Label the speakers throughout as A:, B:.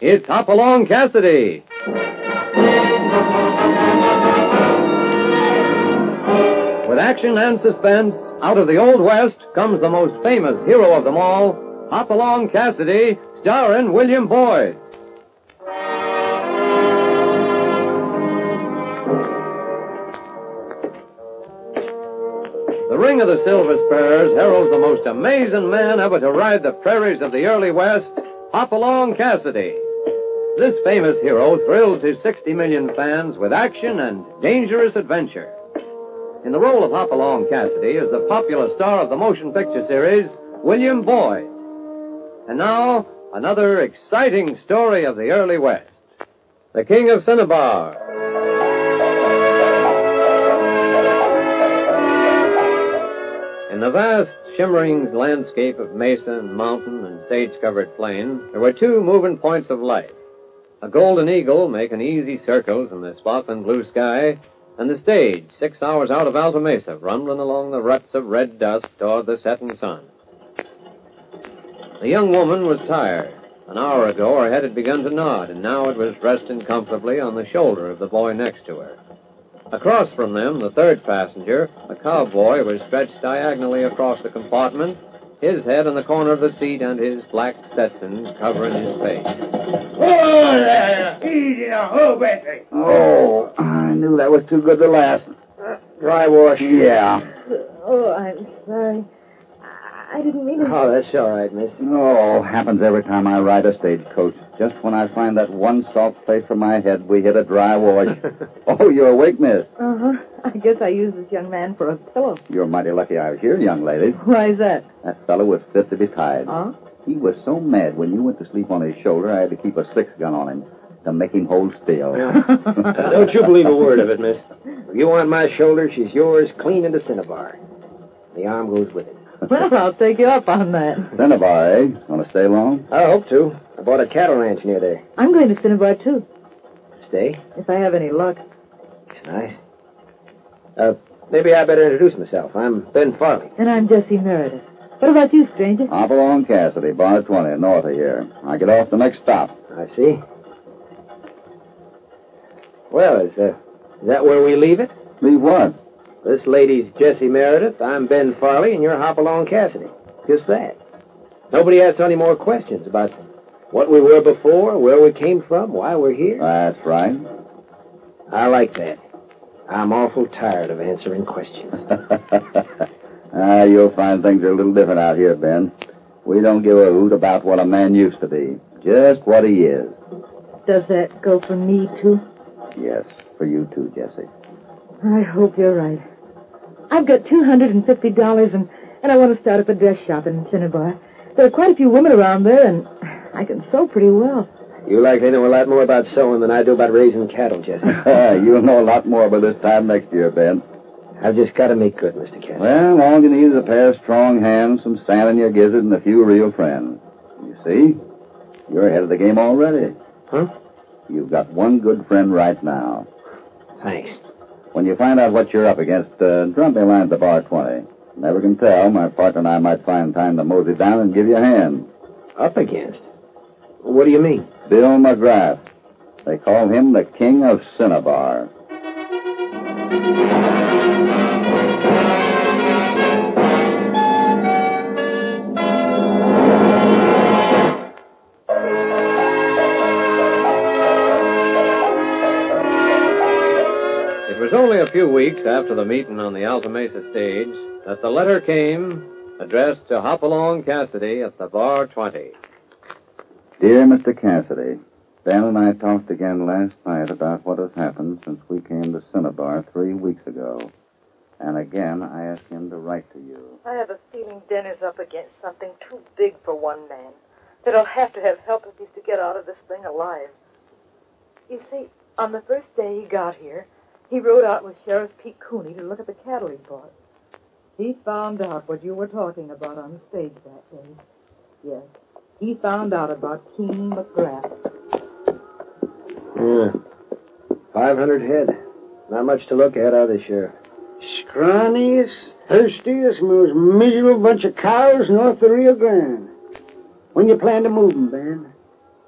A: It's Hopalong Cassidy. With action and suspense, out of the Old West comes the most famous hero of them all, Hopalong Cassidy, starring William Boyd. The Ring of the Silver Spurs heralds the most amazing man ever to ride the prairies of the early West, Hopalong Cassidy. This famous hero thrills his 60 million fans with action and dangerous adventure. In the role of Hopalong Cassidy is the popular star of the motion picture series, William Boyd. And now, another exciting story of the early West. The King of Cinnabar. In the vast, shimmering landscape of mesa and mountain and sage-covered plain, there were two moving points of light. A golden eagle making easy circles in the sparkling blue sky, and the stage 6 hours out of Alta Mesa, rumbling along the ruts of red dust toward the setting sun. The young woman was tired. An hour ago, her head had begun to nod, and now it was resting comfortably on the shoulder of the boy next to her. Across from them, the third passenger, a cowboy, was stretched diagonally across the compartment, his head in the corner of the seat and his black Stetson covering his face.
B: Oh, there! Easy now, hold back there.
C: Oh, I knew that was too good to last.
B: Dry wash.
C: Yeah.
D: Oh, I'm sorry. I didn't mean to...
B: Oh, that's all right, miss.
C: Oh, happens every time I ride a stagecoach. Just when I find that one soft place for my head, we hit a dry wash. Oh, you're awake, miss?
D: Uh-huh. I guess I used this young man for a pillow.
C: You're mighty lucky I was here, young lady.
D: Why's that?
C: That fellow was fit to be tied.
D: Huh?
C: He was so mad when you went to sleep on his shoulder, I had to keep a 6-gun on him to make him hold still.
B: Don't you believe a word of it, miss. If you want my shoulder, she's yours clean into Cinnabar. The arm goes with it.
D: Well, I'll take you up on that.
C: Cinnabar, eh? Want to stay long?
B: I hope to. I bought a cattle ranch near there.
D: I'm going to Cinnabar, too,
B: Stay?
D: if I have any luck.
B: It's nice. Maybe I better introduce myself. I'm Ben Farley.
D: And I'm Jessie Meredith. What about you, stranger?
C: Hopalong Cassidy, bar 20, north of here. I get off the next stop.
B: I see. Well, is that where we leave it?
C: Leave what?
B: This lady's Jessie Meredith, I'm Ben Farley, and you're Hopalong Cassidy. Just that. Nobody asks any more questions about what we were before, where we came from, why we're here.
C: That's right.
B: I like that. I'm awful tired of answering questions.
C: You'll find things are a little different out here, Ben. We don't give a hoot about what a man used to be. Just what he is.
D: Does that go for me, too?
C: Yes, for you too, Jessie.
D: I hope you're right. I've got $250, and I want to start up a dress shop in Cinnabar. There are quite a few women around there, and I can sew pretty well.
B: You likely know a lot more about sewing than I do about raising cattle, Jessie.
C: You'll know a lot more by this time next year, Ben.
B: I've just got to make good, Mr. Cassidy.
C: Well, all you need is a pair of strong hands, some sand in your gizzard, and a few real friends. You see? You're ahead of the game already.
B: Huh?
C: You've got one good friend right now.
B: Thanks.
C: When you find out what you're up against, drop me a line at the bar 20. Never can tell. My partner and I might find time to mosey down and give you a hand.
B: Up against? What do you mean?
C: Bill McGrath. They call him the King of Cinnabar.
A: It was only a few weeks after the meeting on the Alta Mesa stage that the letter came addressed to Hopalong Cassidy at the bar 20.
C: Dear Mr. Cassidy, Ben and I talked again last night about what has happened since we came to Cinnabar 3 weeks ago. And again, I asked him to write to you.
D: I have a feeling Denner's up against something too big for one man. That he'll have to have help if he's to get out of this thing alive. You see, on the first day he got here, he rode out with Sheriff Pete Cooney to look at the cattle he bought. He found out what you were talking about on the stage that day. Yes, he found out about King McGrath.
B: Yeah. 500 head. Not much to look at, are they, Sheriff?
E: Scrawniest, thirstiest, most miserable bunch of cows north of the Rio Grande. When you plan to move 'em, Ben?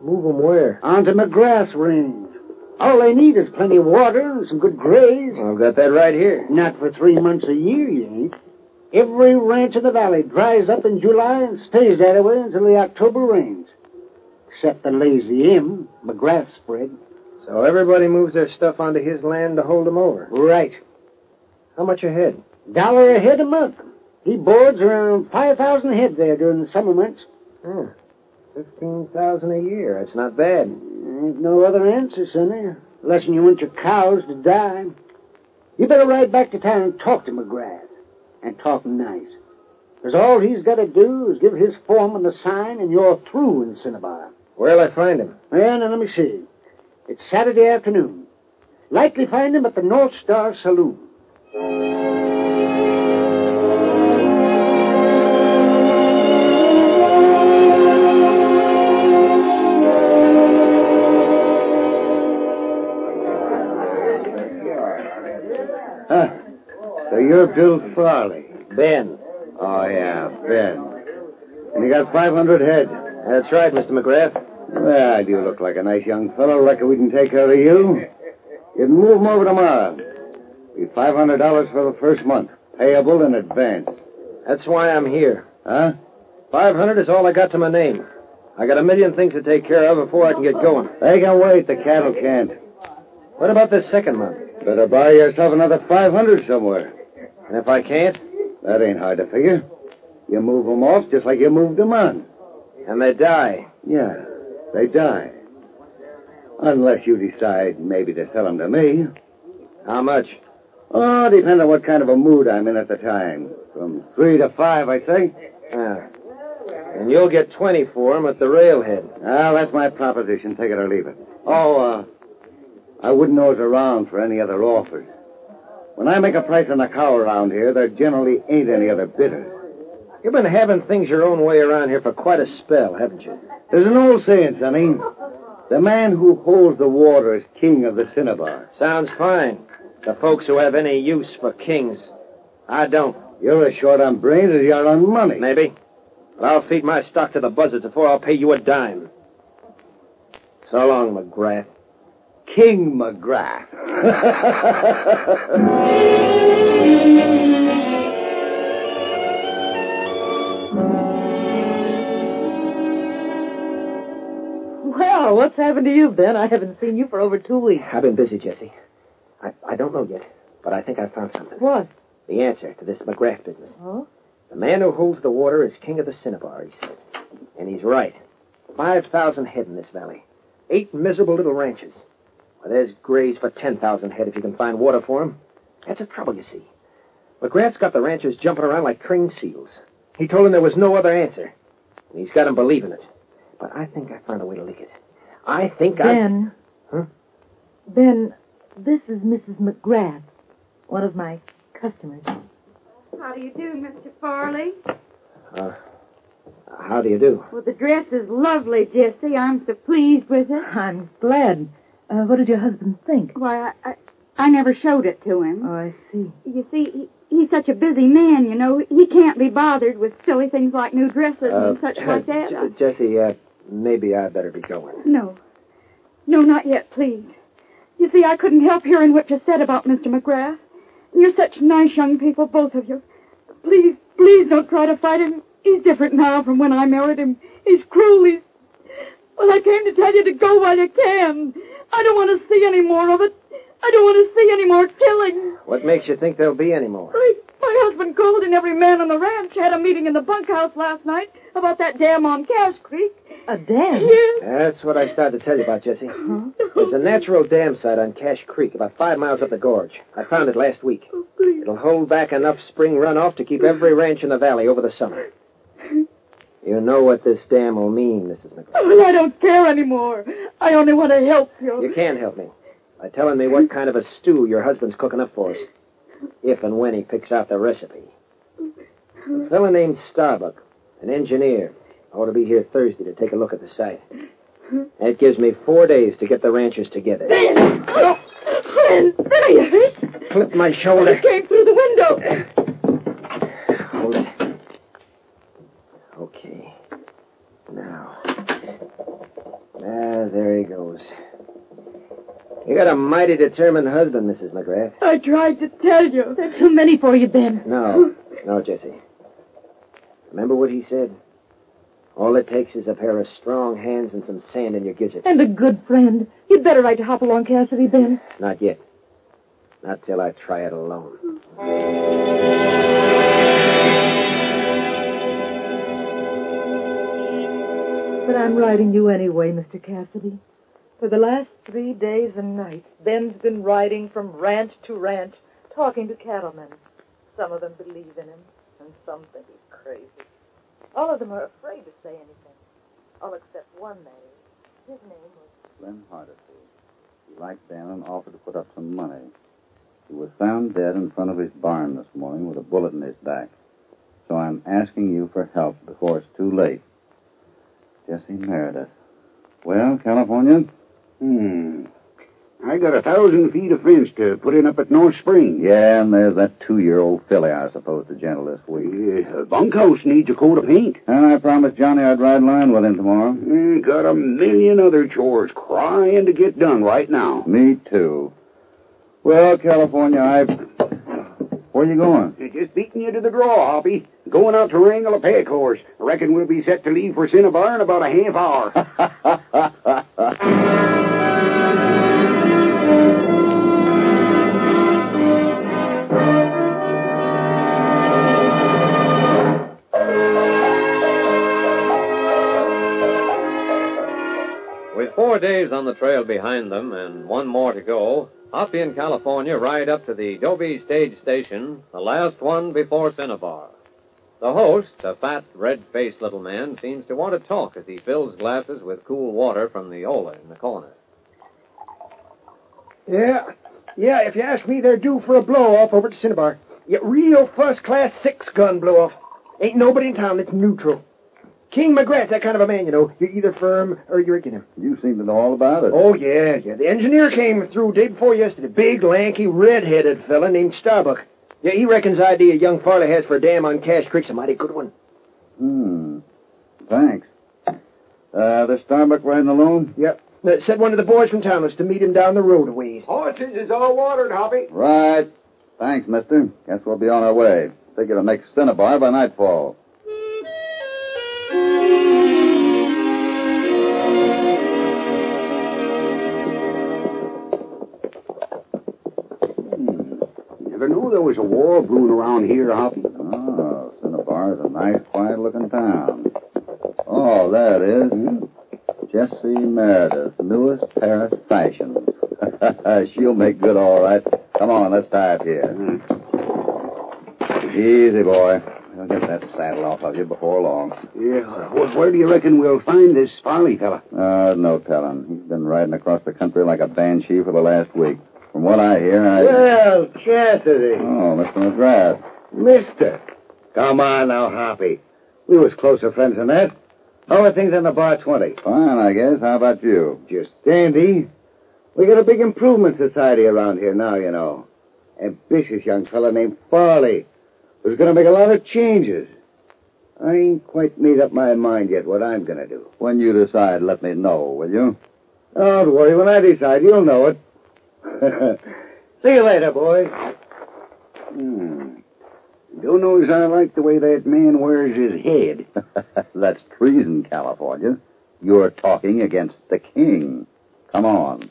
B: Move 'em where?
E: Onto McGrath's range. All they need is plenty of water and some good graze.
B: I've got that right here.
E: Not for 3 months a year, you ain't. Every ranch in the valley dries up in July and stays that way until the October rains. Except the Lazy M, McGrath's spread.
B: So everybody moves their stuff onto his land to hold 'em over.
E: Right.
B: How much a head?
E: $1 a head a month. He boards around 5,000 head there during the summer months.
B: 15,000 a year. That's not bad.
E: Ain't no other answer, Sonny. Unless you want your cows to die. You better ride back to town and talk to McGrath. And talk nice. Because all he's got to do is give his foreman the sign and you're through in Cinnabar.
B: Where'll I find him?
E: Well, now let me see. It's Saturday afternoon. Likely find him at the North Star Saloon.
C: So you're Bill Farley.
B: Ben.
C: Oh, yeah, Ben. And you got 500 head.
B: That's right, Mr. McGrath.
C: Well, you look like a nice young fellow. Reckon we can take care of you. You can move 'em over tomorrow. Be $500 for the first month. Payable in advance.
B: That's why I'm here.
C: Huh?
B: 500 is all I got to my name. I got a million things to take care of before I can get going.
C: They can wait. The cattle can't.
B: What about this second month?
C: Better buy yourself another 500 somewhere.
B: And if I can't?
C: That ain't hard to figure. You move 'em off just like you moved 'em on.
B: And they die.
C: Yeah, they die. Unless you decide maybe to sell 'em to me.
B: How much?
C: Oh, depends on what kind of a mood I'm in at the time. From 3 to 5, I'd say.
B: And you'll get 20 for them at the railhead.
C: Well, that's my proposition. Take it or leave it. Oh, I wouldn't nose around for any other offers. When I make a price on a cow around here, there generally ain't any other bidders.
B: You've been having things your own way around here for quite a spell, haven't you?
C: There's an old saying, Sonny. The man who holds the water is king of the Cinnabar.
B: Sounds fine. The folks who have any use for kings. I don't.
C: You're as short on brains as you are on money.
B: Maybe. But I'll feed my stock to the buzzards before I'll pay you a dime. So long, McGrath.
C: King McGrath.
D: Well, what's happened to you, Ben? I haven't seen you for over 2 weeks.
B: I've been busy, Jessie. I don't know yet, but I think I found something.
D: What?
B: The answer to this McGrath business.
D: Oh?
B: The man who holds the water is king of the Cinnabar, he said. And he's right. 5,000 head in this valley. 8 miserable little ranches. Well, there's graze for 10,000 head if you can find water for them. That's the trouble, you see. McGrath's got the ranchers jumping around like trained seals. He told them there was no other answer. And he's got them believing it. But I think I found a way to lick it. I think
D: Ben.
B: Huh?
D: Ben, this is Mrs. McGrath, one of my customers.
F: How do you do, Mr. Farley?
B: How do you do?
F: Well, the dress is lovely, Jessie. I'm so pleased with it.
D: I'm glad. What did your husband think?
F: Why, I never showed it to him.
D: Oh, I see.
F: You see, he's such a busy man, you know. He can't be bothered with silly things like new dresses and such like that.
B: Jesse, maybe I better be going.
F: No, not yet, please. You see, I couldn't help hearing what you said about Mr. McGrath. You're such nice young people, both of you. Please don't try to fight him. He's different now from when I married him. He's cruel. Well, I came to tell you to go while you can. I don't want to see any more of it. I don't want to see any more killing.
B: What makes you think there'll be any more?
F: My husband called and every man on the ranch had a meeting in the bunkhouse last night about that dam on Cache Creek.
D: A dam?
F: Yes.
B: That's what I started to tell you about, Jessie. There's a natural dam site on Cache Creek, about 5 miles up the gorge. I found it last week.
F: Oh, please.
B: It'll hold back enough spring runoff to keep every ranch in the valley over the summer. You know what this dam will mean, Mrs. McGrath.
F: Well, I don't care anymore. I only want to help you.
B: You can help me by telling me what kind of a stew your husband's cooking up for us, if and when he picks out the recipe. A fellow named Starbuck, an engineer, ought to be here Thursday to take a look at the site. That gives me 4 days to get the ranchers together.
F: Ben! Oh, Ben, are you hurt?
B: Clip my shoulder.
F: It came through the window.
B: Hold it. Okay. Now. knows. You got a mighty determined husband, Mrs. McGrath.
F: I tried to tell you.
D: There are too many for you, Ben.
B: No, Jessie. Remember what he said? All it takes is a pair of strong hands and some sand in your gizzard.
D: And a good friend. You'd better write to Hopalong Cassidy, Ben.
B: Not yet. Not till I try it alone.
D: But I'm writing you anyway, Mr. Cassidy. For the last 3 days and nights, Ben's been riding from ranch to ranch, talking to cattlemen. Some of them believe in him, and some think he's crazy. All of them are afraid to say anything. All except one, that is. His name was
C: Glenn Hardesty. He liked Ben and offered to put up some money. He was found dead in front of his barn this morning with a bullet in his back. So I'm asking you for help before it's too late. Jesse Meredith. Well, California?
G: I got 1,000 feet of fence to put in up at North Spring.
C: Yeah, and there's that 2-year-old filly I was supposed to gentle this week.
G: Bunkhouse needs a coat of paint.
C: And I promised Johnny I'd ride line with him tomorrow.
G: Got a million other chores crying to get done right now.
C: Me too. Well, California, Where you going?
G: Just beating you to the draw, Hoppy. Going out to wrangle a pack horse. Reckon we'll be set to leave for Cinnabar in about a half hour.
A: With 4 days on the trail behind them and one more to go, Hoppy and California ride up to the Dobie stage station, the last one before Cinnabar. The host, a fat, red-faced little man, seems to want to talk as he fills glasses with cool water from the Ola in the corner.
B: Yeah, if you ask me, they're due for a blow-off over at Cinnabar. Yeah, real first-class 6-gun blow-off. Ain't nobody in town that's neutral. King McGrath's that kind of a man, you know. You're either firm or you're against him.
C: You seem to know all about it.
B: Oh, yeah. The engineer came through day before yesterday. Big, lanky, red-headed fella named Starbuck. Yeah, he reckons the idea young Farley has for a dam on Cache Creek's a mighty good one.
C: Thanks. There's Starbuck riding alone?
B: Yep. Said one of the boys from town was to meet him down the road a ways.
G: Horses is all watered, Hoppy.
C: Right. Thanks, mister. Guess we'll be on our way. Figure to make Cinnabar by nightfall.
G: Never knew there was a war brewing around here, Hoppy.
C: Oh, Cinnabar's a nice, quiet-looking town. Oh, there it is. Jessie Meredith, newest Paris fashions. She'll make good all right. Come on, let's tie up here. Easy, boy. I'll get that saddle off of you before long.
G: Yeah, well, where do you reckon we'll find this Farley fella?
C: No telling. He's been riding across the country like a banshee for the last week. From what I hear,
E: Well, Cassidy.
C: Oh, Mr. McGrath.
E: Mister. Come on now, Hoppy. We was closer friends than that. How are things on the Bar 20?
C: Fine, I guess. How about you?
E: Just dandy. We got a big improvement society around here now, you know. Ambitious young fella named Farley who's going to make a lot of changes. I ain't quite made up my mind yet what I'm going to do.
C: When you decide, let me know, will you?
E: Don't worry. When I decide, you'll know it. See you later, boy.
G: Don't know as I like the way that man wears his head.
C: That's treason, California. You're talking against the king. Come on.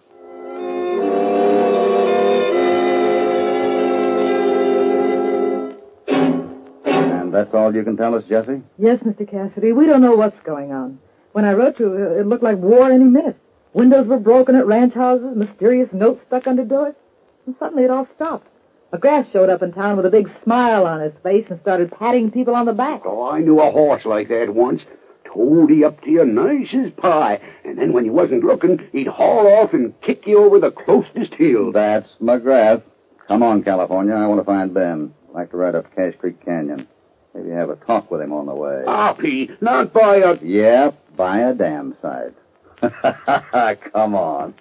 C: And that's all you can tell us, Jessie?
D: Yes, Mr. Cassidy. We don't know what's going on. When I wrote you, it looked like war any minute. Windows were broken at ranch houses, mysterious notes stuck under doors. And suddenly it all stopped. McGrath showed up in town with a big smile on his face and started patting people on the back.
G: Oh, I knew a horse like that once. Toady up to you nice as pie. And then when you wasn't looking, he'd haul off and kick you over the closest hill.
C: That's McGrath. Come on, California. I want to find Ben. I'd like to ride up Cache Creek Canyon. Maybe have a talk with him on the way.
G: Hoppy, not by a...
C: Yep, by a damn sight. Come on.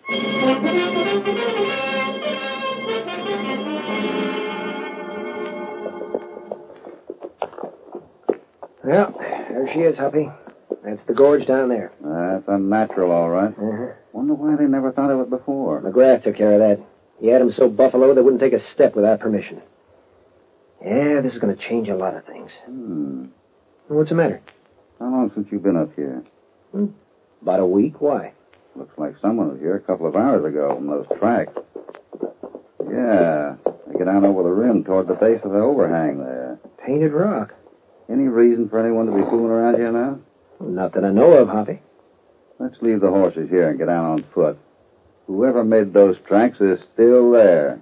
B: Well, there she is, Hoppy. That's the gorge down there.
C: That's unnatural, all right.
B: Uh-huh.
C: Wonder wonder why they never thought of it before.
B: McGrath took care of that. He had them so buffalo they wouldn't take a step without permission. Yeah, this is going to change a lot of things. What's the matter?
C: How long since you've been up here?
B: About a week. Why?
C: Looks like someone was here a couple of hours ago from those tracks. Yeah, they get down over the rim toward the base of the overhang there.
B: Painted rock.
C: Any reason for anyone to be fooling around here now?
B: Not that I know of, Hoppy.
C: Let's leave the horses here and get down on foot. Whoever made those tracks is still there.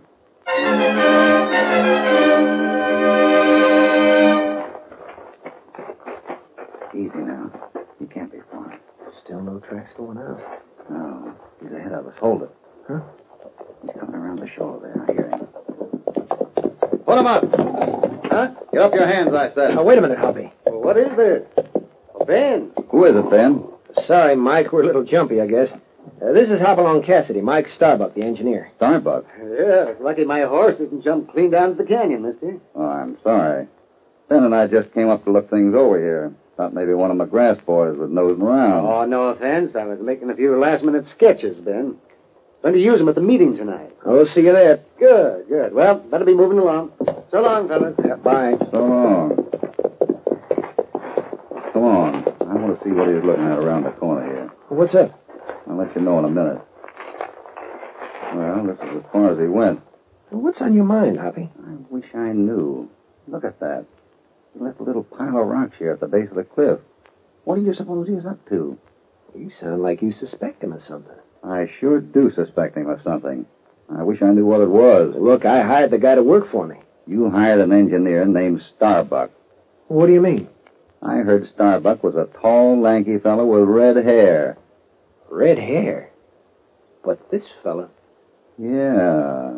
C: Easy now. He can't be far.
B: Still no tracks going out.
C: No, he's ahead of us. Hold it.
B: Huh?
C: He's coming around the shoulder there. I hear him.
H: Put him up.
B: Huh?
C: Get up your hands, I said.
B: Now, wait a minute, Hoppy.
H: Well, what is this? Ben.
C: Who is it, Ben?
B: Sorry, Mike. We're a little jumpy, I guess. This is Hopalong Cassidy, Mike Starbuck, the engineer.
C: Starbuck.
H: Yeah, lucky my horse didn't jump clean down to the canyon, mister.
C: Oh, I'm sorry. Ben and I just came up to look things over here. Thought maybe one of McGrath's boys was nosing around.
H: Oh, no offense. I was making a few last-minute sketches, Ben. Going to use them at the meeting tonight.
B: We'll see you there.
H: Good, good. Well, better be moving along. So long, fellas.
B: Yeah, bye.
C: So long. Come on. I want to see what he's looking at around the corner here.
B: What's up?
C: I'll let you know in a minute. Well, this is as far as he went.
B: What's on your mind, Hoppy?
C: I wish I knew. Look at that. He left a little pile of rocks here at the base of the cliff. What do you suppose he's up to?
B: You sound like you suspect him of something.
C: I sure do suspect him of something. I wish I knew what it was.
B: Look, I hired the guy to work for me.
C: You hired an engineer named Starbuck.
B: What do you mean?
C: I heard Starbuck was a tall, lanky fellow with red hair.
B: Red hair? But this fella...
C: Yeah.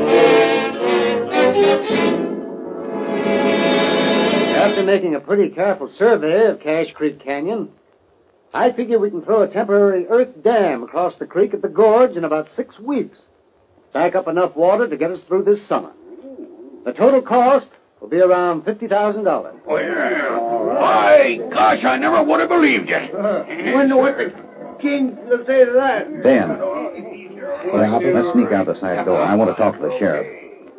H: After making a pretty careful survey of Cache Creek Canyon, I figure we can throw a temporary earth dam across the creek at the gorge in about 6 weeks. Back up enough water to get us through this summer. The total cost will be around $50,000.
G: Oh, yeah. My gosh, I never would have believed you.
H: Wonder what the king will say to that.
C: Ben. Well, let's sneak out the side door. I want to talk to the sheriff.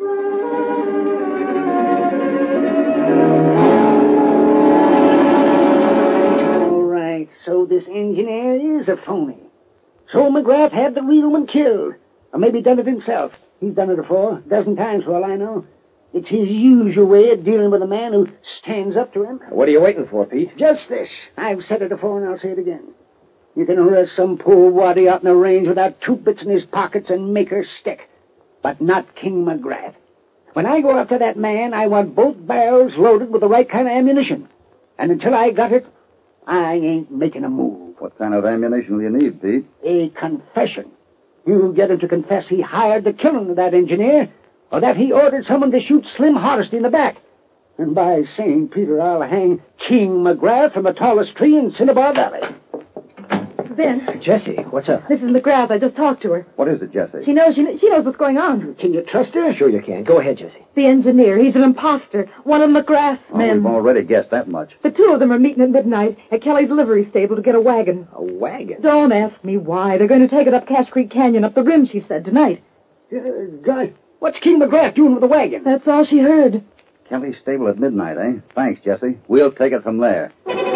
E: All right, so this engineer is a phony. So McGrath had the real one killed. Or maybe done it himself. He's done it before, a dozen times for all I know. It's his usual way of dealing with a man who stands up to him.
B: What are you waiting for, Pete?
E: Just this. I've said it before and I'll say it again. You can arrest some poor waddy out in the range without 2 bits in his pockets and make her stick. But not King McGrath. When I go after that man, I want both barrels loaded with the right kind of ammunition. And until I got it, I ain't making a move.
C: What kind of ammunition will you need, Pete?
E: A confession. You get him to confess he hired the killing of that engineer, or that he ordered someone to shoot Slim Hardesty in the back. And by St. Peter, I'll hang King McGrath from the tallest tree in Cinnabar Valley.
F: Ben,
B: Jessie, what's up?
F: Mrs. McGrath, I just talked to her.
C: What is it, Jessie?
F: She knows what's going on.
E: Can you trust her?
B: Sure you can. Go ahead, Jessie.
F: The engineer, he's an imposter. One of McGrath's
C: Oh,
F: men.
C: we've already guessed that much.
F: The 2 of them are meeting at midnight at Kelly's livery stable to get a wagon.
B: A wagon?
F: Don't ask me why. They're going to take it up Cache Creek Canyon, up the rim, she said, tonight.
E: Guy, what's King McGrath doing with the wagon?
F: That's all she heard.
C: Kelly's stable at midnight, eh? Thanks, Jessie. We'll take it from there.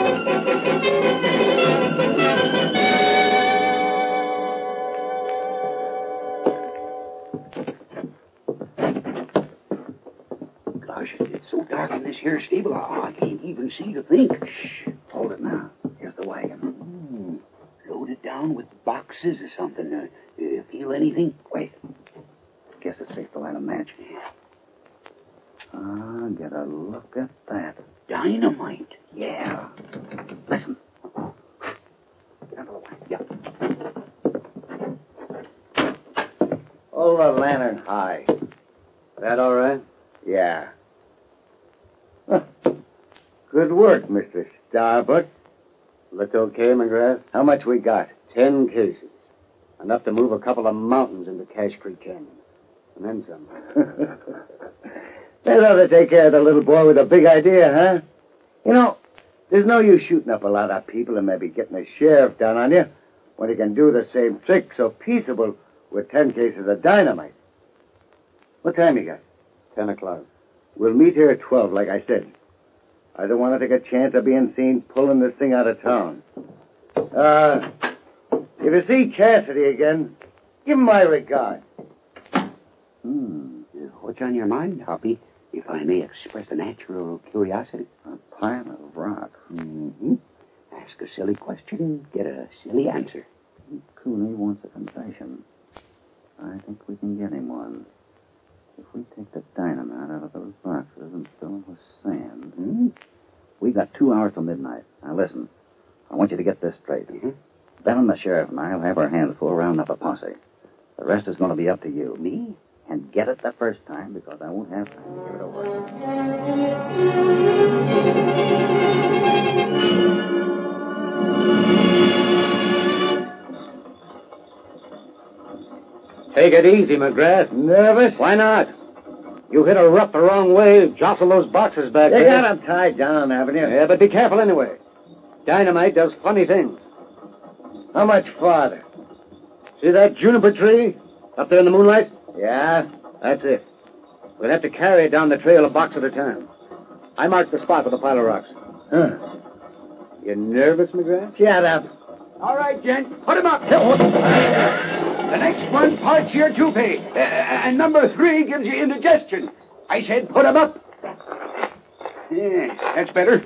G: Gosh, it's so dark in this here stable, I can't even see to think.
C: Shh. Hold it now. Here's the wagon.
G: Loaded down with boxes or something. Feel anything?
C: Wait. Guess it's safe to light a match. Get a look at that.
G: Dynamite.
C: Yeah. Listen. Out of the way. Yeah.
H: Hold the lantern high. That all right? Yeah. Good work, Mr. Starbuck. Look okay, McGrath? How much we got? 10 cases. Enough to move a couple of mountains into Cache Creek Canyon. And then some. That ought to take care of the little boy with a big idea, huh? You know, there's no use shooting up a lot of people and maybe getting the sheriff down on you
I: when he can do the same trick so peaceable with 10 cases of dynamite. What time you got?
H: 10 o'clock.
I: We'll meet here at 12, like I said. I don't want to take a chance of being seen pulling this thing out of town. If you see Cassidy again, give him my regard.
G: What's on your mind, Hoppy, if I may express a natural curiosity?
C: A pile of rock.
G: Mm-hmm. Ask a silly question, get a silly answer.
C: Cooney wants a confession. I think we can get him one. If we take the dynamite out of those boxes and fill them with sand... We got 2 hours till midnight. Now, listen. I want you to get this straight. Ben and the sheriff and I will have our hands full rounding up a posse. The rest is going to be up to you.
G: Me?
C: And get it the first time, because I won't have time to give it away.
H: Take it easy, McGrath.
I: Nervous?
H: Why not? You hit a rut the wrong way, jostle those boxes back
I: You
H: there.
I: got him tied down, haven't you?
H: Yeah, but be careful anyway. Dynamite does funny things.
I: How much farther?
H: See that juniper tree up there in the moonlight?
I: Yeah?
H: That's it. We'll have to carry it down the trail a box at a time. I marked the spot with a pile of rocks.
I: Huh.
H: You nervous, McGrath?
I: Shut up.
G: All right, gent. Put him up. The next one parts your toupee, and number 3 gives you indigestion. I said put him up. Yeah, that's better.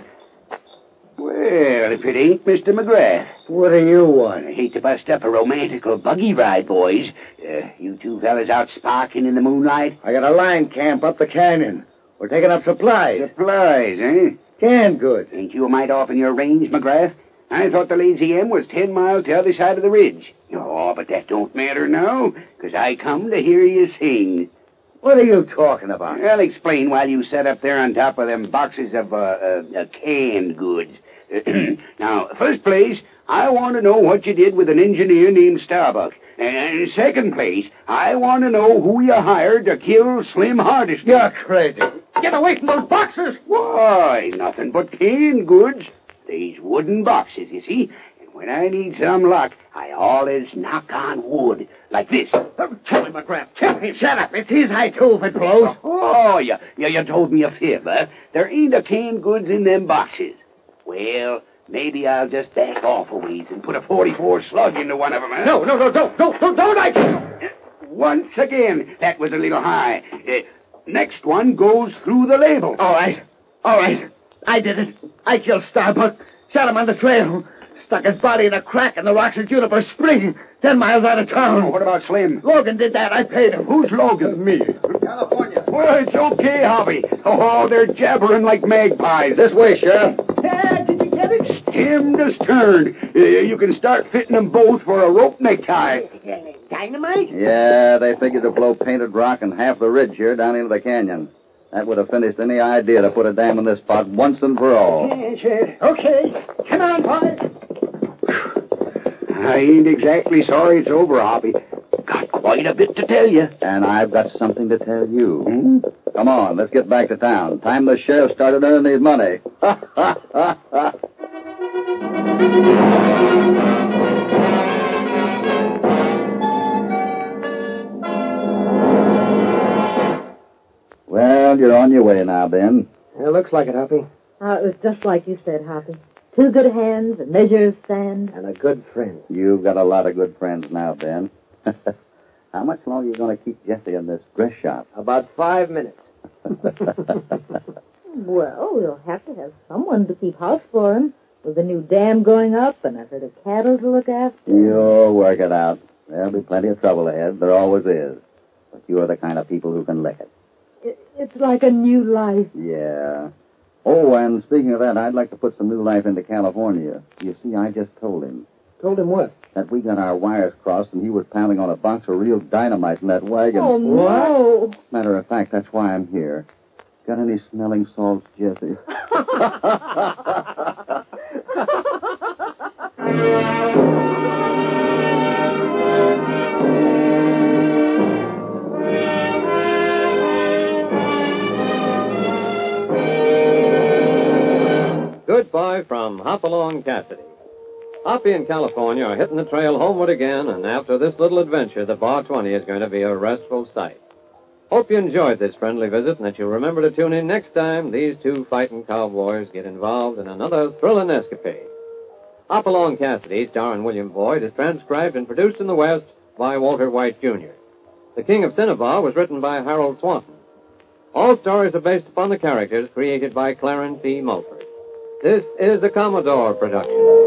G: Well, if it ain't Mr. McGrath.
I: What do you want?
G: I hate to bust up a romantical buggy ride, boys. You two fellas out sparking in the moonlight?
I: I got a line camp up the canyon. We're taking up supplies.
G: Supplies, eh?
I: Canned goods.
G: Ain't you a mite off in your range, McGrath? I thought the Lazy M was 10 miles the other side of the ridge. Oh, but that don't matter now, 'cause I come to hear you sing.
I: What are you talking about?
G: I'll explain while you sit up there on top of them boxes of canned goods. Now, first place, I want to know what you did with an engineer named Starbuck. And second place, I want to know who you hired to kill Slim Hardesty.
I: You're crazy.
G: Get away from those boxes! Why, nothing but canned goods. These wooden boxes, you see. And when I need some luck, I always knock on wood. Like this.
I: Kill him, McGrath. Kill him. Shut up. It's his high too if it blows.
G: Oh, you told me a fib, huh? There ain't a canned goods in them boxes. Well, maybe I'll just back off a ways and put a 44 slug into one of them, huh?
I: No, don't I kill.
G: Once again, that was a little high. Next one goes through the label.
I: All right. I did it. I killed Starbuck. Shot him on the trail. Stuck his body in a crack in the rocks of Juniper Spring, 10 miles out of town.
G: Oh, what about Slim?
I: Logan did that. I paid him.
G: Who's Logan?
I: Me.
C: California.
G: Well, it's okay, Hobby. Oh, they're jabbering like magpies.
C: This way, Sheriff.
G: Did you get it? Stemmed astern. You can start fitting them both for a rope necktie.
E: Dynamite?
C: Yeah, they figured to blow painted rock and half the ridge here down into the canyon. That would have finished any idea to put a dam in this spot once and for all.
E: Yes, okay. Come on, boys.
G: I ain't exactly sorry it's over, Hoppy. Got quite a bit to tell you.
C: And I've got something to tell you. Come on, let's get back to town. Time the sheriff started earning his money. Well, you're on your way now, Ben.
B: It looks like it, Hoppy.
D: It was just like you said, Hoppy. 2 good hands, a measure of sand.
B: And a good friend.
C: You've got a lot of good friends now, Ben. How much longer are you going to keep Jesse in this dress shop?
B: About 5 minutes.
D: Well, we'll have to have someone to keep house for him. With the new dam going up and a herd of cattle to look after.
C: You'll work it out. There'll be plenty of trouble ahead. There always is. But you're the kind of people who can lick it.
D: It's like a new life.
C: Yeah. Oh, and speaking of that, I'd like to put some new life into California. You see, I just told him.
B: Told him what?
C: That we got our wires crossed and he was pounding on a box of real dynamite in that wagon.
D: Oh, no.
C: Matter of fact, that's why I'm here. Got any smelling salts, Jesse?
A: Goodbye from Hopalong Cassidy. Hoppy and California are hitting the trail homeward again, and after this little adventure, the Bar 20 is going to be a restful sight. Hope you enjoyed this friendly visit, and that you'll remember to tune in next time these two fighting cowboys get involved in another thrilling escapade. Hopalong Cassidy, starring William Boyd, is transcribed and produced in the West by Walter White, Jr. The King of Cinnabar was written by Harold Swanton. All stories are based upon the characters created by Clarence E. Mulford. This is a Commodore production.